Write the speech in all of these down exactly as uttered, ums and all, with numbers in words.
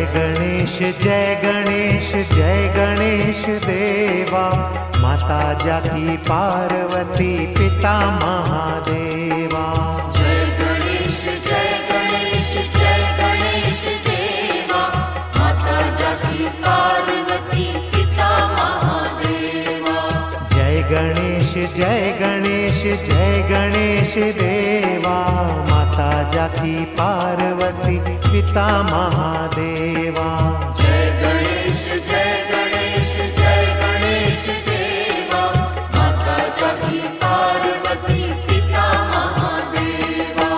गणेश जय गणेश जय गणेश देवा, माता जाकी पार्वती पिता महादेवा। जय गणेश जय गणेश जय गणेश देवा, माता जाकी पार्वती पिता महादेवा। जय गणेश जय गणेश जय गणेश देवा, माता जाकी पार्वती पिता महादेवा। जय गणेश जय गणेश जय गणेश देवा, माता जाकी पार्वती पिता महादेवा।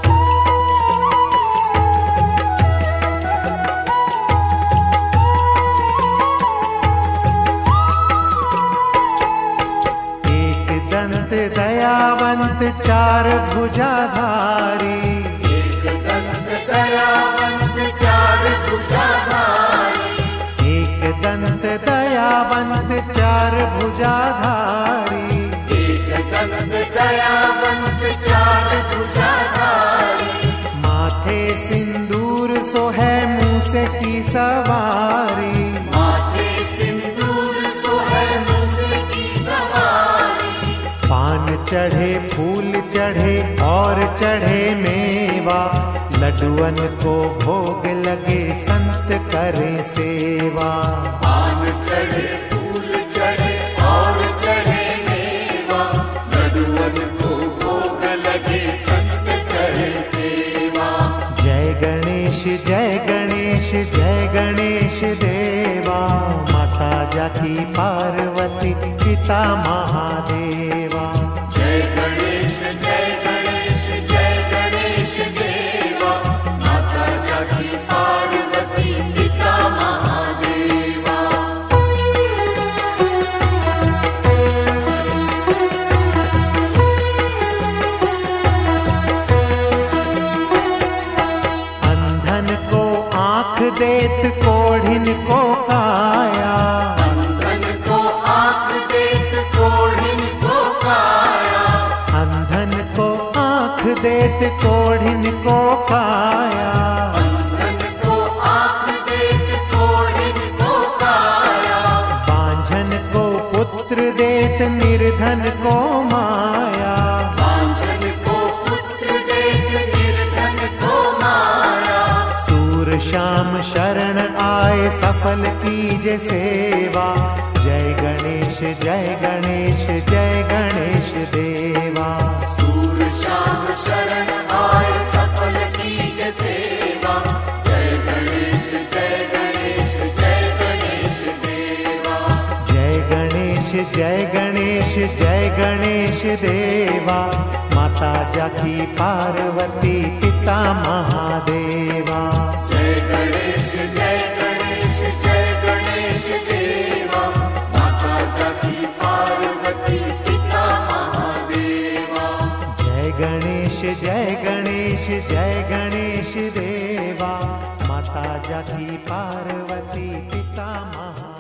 एक दंत दयावंत चार भुजाधारी, एक दंत दयावंत चार भुजाधारी, एक दंत दयावंत चार भुजाधारी। एक दंत दयावंत चार भुजाधारी, माथे सिंदूर सोहै मूस की सवारी, माथे सिंदूर सोहै मूस की सवारी। पान चढ़े फूल चढ़े और चढ़े मेवा, लड्डुअन को भोग लगे संत करें सेवा। पान चढ़े फूल चढ़े और चढ़े मेवा, लड्डुअन को भोग लगे संत करे सेवा। जय गणेश जय गणेश जय गणेश देवा, माता जाकी पार्वती पिता महादेवा। जय गणेश जय गणेश जय गणेश देवा, माता जाकी पार्वती पिता महादेवा। अंधन को आँख देत कोढ़िन को काया, अंधन को आँख देत कोढ़िन को काया, अंधन को आँख देत कोढ़िन को काया। अंधन को आँख देत कोढ़िन को काया, बांझन को पुत्र देत निर्धन को माया, बांझन को पुत्र देत निर्धन को माया। सूर श्याम शरण आए सफल कीजे सेवा, जय गणेश जय गणेश जय गणेश देवा। सूर श्याम शरण आए सफल कीज सेवा, जय गणेश जय गणेश जय गणेश देवा। जय गणेश जय गणेश जय गणेश देवा, माता जाकी पार्वती पिता महादेवा। जय गणेश जय गणेश जय गणेश देवा, माता जाकी पार्वती पिता महादेवा। जय गणेश जय गणेश जय गणेश देवा, माता जाकी पार्वती पिता महा